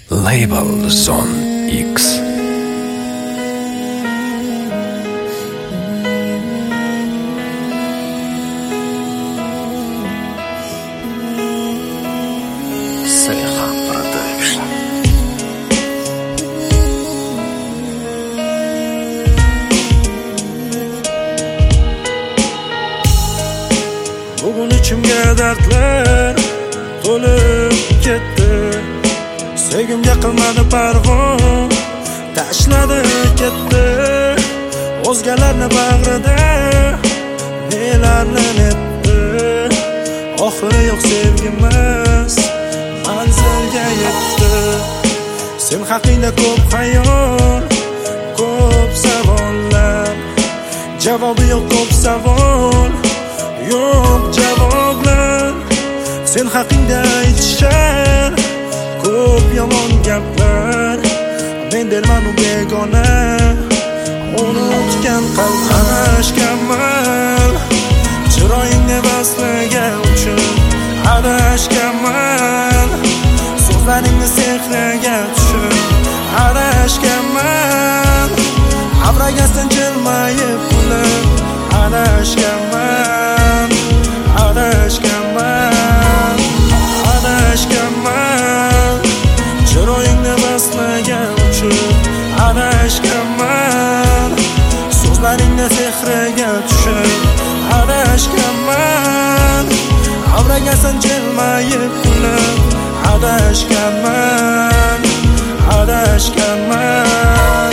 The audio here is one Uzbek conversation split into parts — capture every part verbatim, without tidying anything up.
Label Zone X. Bugun ichimga dardlar to'lib ketdi. Sevgimga qilmadi parvo, tashladi ketdi. O'zgalarni bag'rida nelarni netdi. Oxiri yo'q sevgimiz manzilga yetdi. Sen haqingda ko'p xayol, ko'p savollar, javobi yo'q ko'p savol, yo'q javoblar. Sen haqingda aytishar ko'p yomon gaplar. Men derman u begona, unutgan qalb adashganman. Chiroyingni vaslagan uchun adashganman. So'zlaringni sehriga tushib adashganman. Abragasdan jilmayib kulib adashganman. Adashganman, adashganman. Chiroyingni vaslagan uchun adashganman. So'zlaringni sehriga tushib adashganman. Abragasan jilmayib kulib adashganman. Adashganman.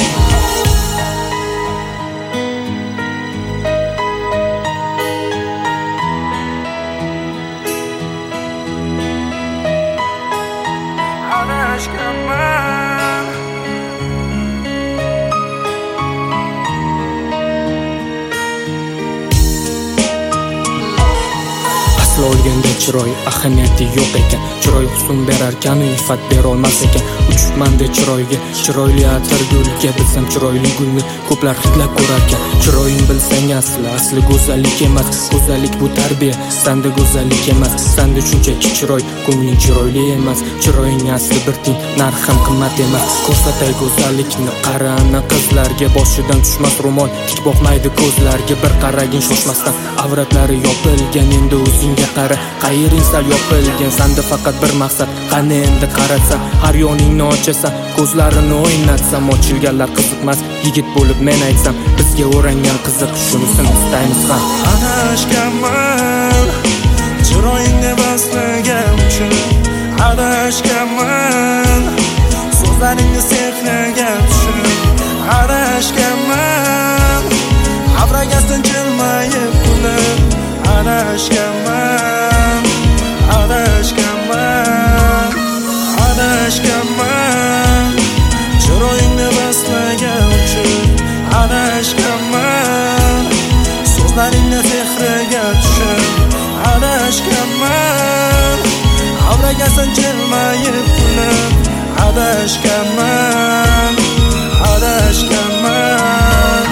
Aslo olganda chiroy ahamiyati yo'q ekan. Chiroy husn berarkan, ifat berolmas ekan. Uchmanda chiroyga, chiroyli atir gulga, bilsam chiroyli gulni ko'plar hidlab ko'rarkan. Chiroying bilsang asli, asli go'zallik emas. Go'zallik bu tarbiya, sanda go'zallik emas. Sanda shunchaki chiroy, ko'ngling chiroyli emas. Chiroying asli bir tiyin, narxi ham qimmat emas. Ko'rsatay go'zallikni, qarana qizlarga, boshidan tushmas ro'mol, tik boqmaydi ko'zlarga. Bir qaragin shoshmasdan, avratlari yopilgan. Endi o'zingga qara, qayering sal yopilgan. Sanda faqat bir maqsad, qani endi qaratsa, har yoningni ochasan, ko'zlarini o'ynatsam. Ochilganlar qiziqmas, yigit bo'lib men aytsam, bizga o'rangan qiziq, shunisini istaymiz ham. Adashganman, chiroyingni vaslagan uchun adashganman. So'zlaringni sehriga tushib adashganman. Abragasdan jilmayib kulib adashganman. Adashganman, adashganman. Chiroyingni vaslagan uchun adashganman. So'zlaringni sehriga tushib adashganman. Abragasan jilmayib kulib adashganman. Adashganman.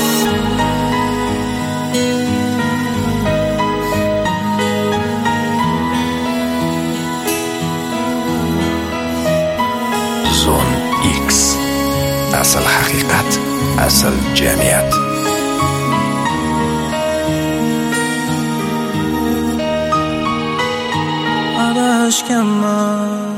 Zone X. Asl haqiqat, asl jamiyat. Adashganman.